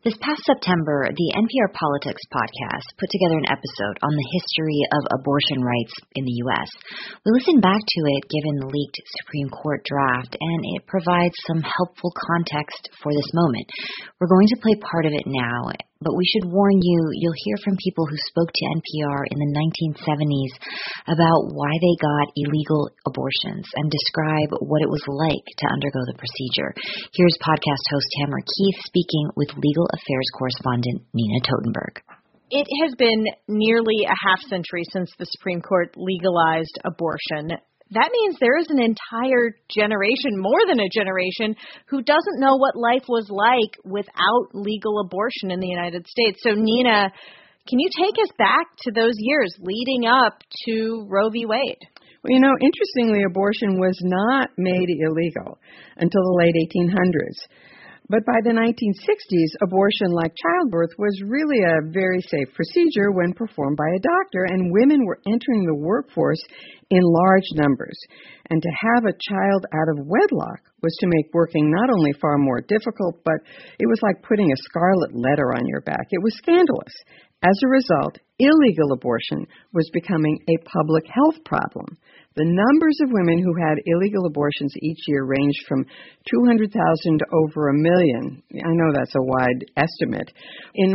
This past September, the NPR Politics podcast put together an episode on the history of abortion rights in the U.S. We listened back to it given the leaked Supreme Court draft, and it provides some helpful context for this moment. We're going to play part of it now, but we should warn you, you'll hear from people who spoke to NPR in the 1970s about why they got illegal abortions and describe what it was like to undergo the procedure. Here's podcast host Tamara Keith speaking with legal affairs correspondent Nina Totenberg. It has been nearly a half century since the Supreme Court legalized abortion. That means there is an entire generation, more than a generation, who doesn't know what life was like without legal abortion in the United States. So, Nina, can you take us back to those years leading up to Roe v. Wade? Well, interestingly, abortion was not made illegal until the late 1800s. But by the 1960s, abortion, like childbirth, was really a very safe procedure when performed by a doctor, and women were entering the workforce in large numbers. And to have a child out of wedlock was to make working not only far more difficult, but it was like putting a scarlet letter on your back. It was scandalous. As a result, illegal abortion was becoming a public health problem. The numbers of women who had illegal abortions each year ranged from 200,000 to over 1 million. I know that's a wide estimate. In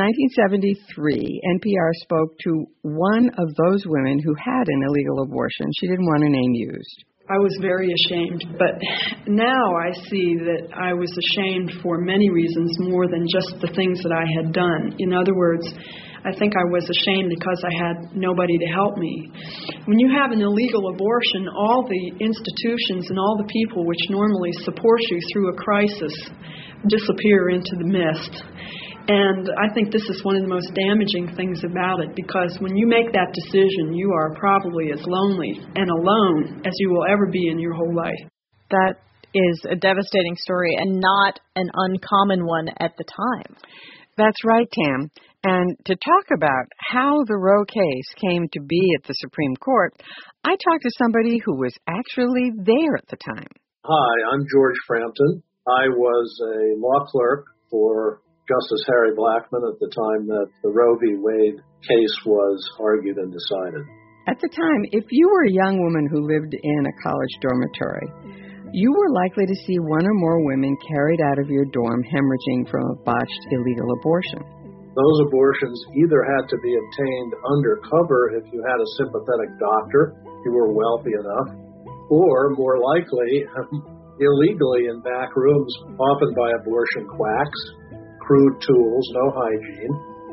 1973, NPR spoke to one of those women who had an illegal abortion. She didn't want her name used. I was very ashamed, but now I see that I was ashamed for many reasons more than just the things that I had done. In other words, I think I was ashamed because I had nobody to help me. When you have an illegal abortion, all the institutions and all the people which normally support you through a crisis disappear into the mist. And I think this is one of the most damaging things about it, because when you make that decision, you are probably as lonely and alone as you will ever be in your whole life. That is a devastating story and not an uncommon one at the time. That's right, Tam. And to talk about how the Roe case came to be at the Supreme Court, I talked to somebody who was actually there at the time. Hi, I'm George Frampton. I was a law clerk for Justice Harry Blackmun at the time that the Roe v. Wade case was argued and decided. At the time, if you were a young woman who lived in a college dormitory, you were likely to see one or more women carried out of your dorm hemorrhaging from a botched illegal abortion. Those abortions either had to be obtained undercover if you had a sympathetic doctor, you were wealthy enough, or more likely, illegally in back rooms, often by abortion quacks, crude tools, no hygiene.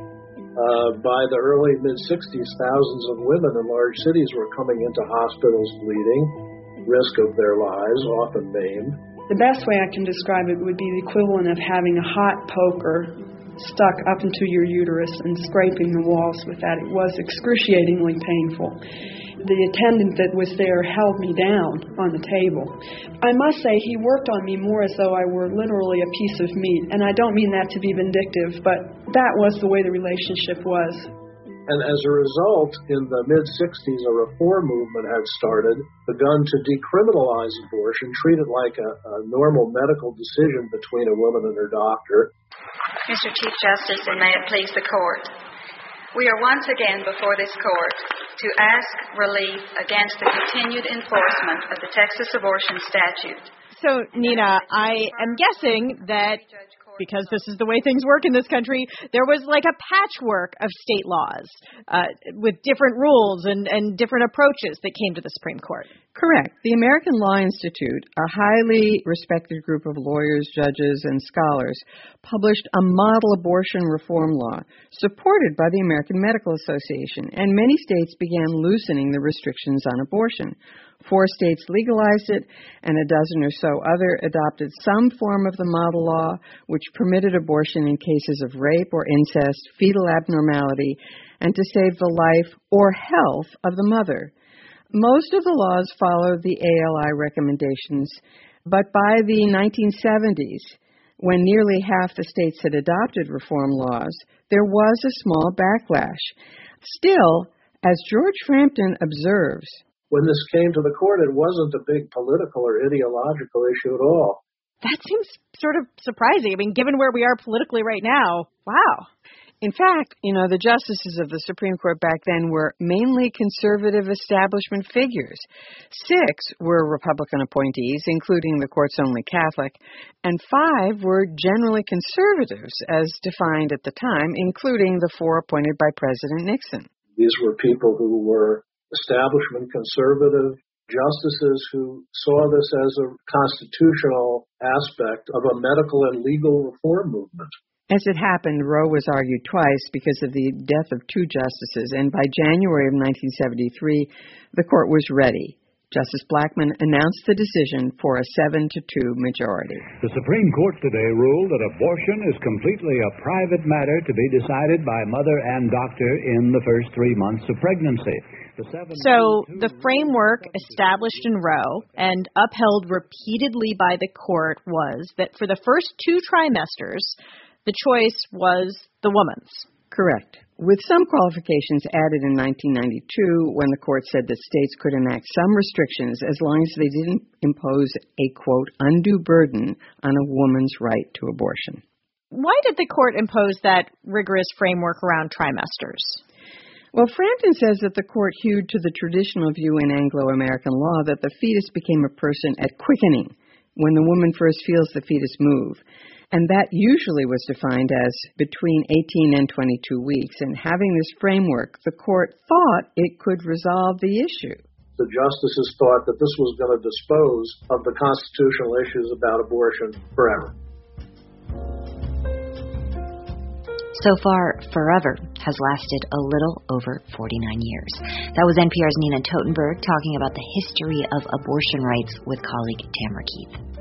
By the early mid-60s, thousands of women in large cities were coming into hospitals bleeding, risk of their lives, often maimed. The best way I can describe it would be the equivalent of having a hot poker stuck up into your uterus and scraping the walls with that. It was excruciatingly painful. The attendant that was there held me down on the table. I must say he worked on me more as though I were literally a piece of meat, and I don't mean that to be vindictive, but that was the way the relationship was. And as a result, in the mid-60s, a reform movement had started, begun to decriminalize abortion, treat it like a normal medical decision between a woman and her doctor. Mr. Chief Justice, and may it please the Court, we are once again before this Court to ask relief against the continued enforcement of the Texas abortion statute. So, Nina, I am guessing that because this is the way things work in this country, there was like a patchwork of state laws with different rules and different approaches that came to the Supreme Court. Correct. The American Law Institute, a highly respected group of lawyers, judges, and scholars, published a model abortion reform law supported by the American Medical Association, and many states began loosening the restrictions on abortion. 4 states legalized it, and a dozen or so other adopted some form of the model law, which permitted abortion in cases of rape or incest, fetal abnormality, and to save the life or health of the mother. Most of the laws followed the ALI recommendations, but by the 1970s, when nearly half the states had adopted reform laws, there was a small backlash. Still, as George Frampton observes, when this came to the court, it wasn't a big political or ideological issue at all. That seems sort of surprising. I mean, given where we are politically right now, wow. In fact, the justices of the Supreme Court back then were mainly conservative establishment figures. 6 were Republican appointees, including the court's only Catholic, and 5 were generally conservatives, as defined at the time, including the 4 appointed by President Nixon. These were people who were establishment conservative justices who saw this as a constitutional aspect of a medical and legal reform movement. As it happened, Roe was argued twice because of the death of 2 justices, and by January of 1973, the court was ready. Justice Blackmun announced the decision for a 7-2 majority. The Supreme Court today ruled that abortion is completely a private matter to be decided by mother and doctor in the first 3 months of pregnancy. So the framework established in Roe and upheld repeatedly by the court was that for the first 2 trimesters, the choice was the woman's. Correct. With some qualifications added in 1992 when the court said that states could enact some restrictions as long as they didn't impose a, quote, undue burden on a woman's right to abortion. Why did the court impose that rigorous framework around trimesters? Well, Frampton says that the court hewed to the traditional view in Anglo-American law that the fetus became a person at quickening, when the woman first feels the fetus move. And that usually was defined as between 18 and 22 weeks. And having this framework, the court thought it could resolve the issue. The justices thought that this was going to dispose of the constitutional issues about abortion forever. So far, forever has lasted a little over 49 years. That was NPR's Nina Totenberg talking about the history of abortion rights with colleague Tamara Keith.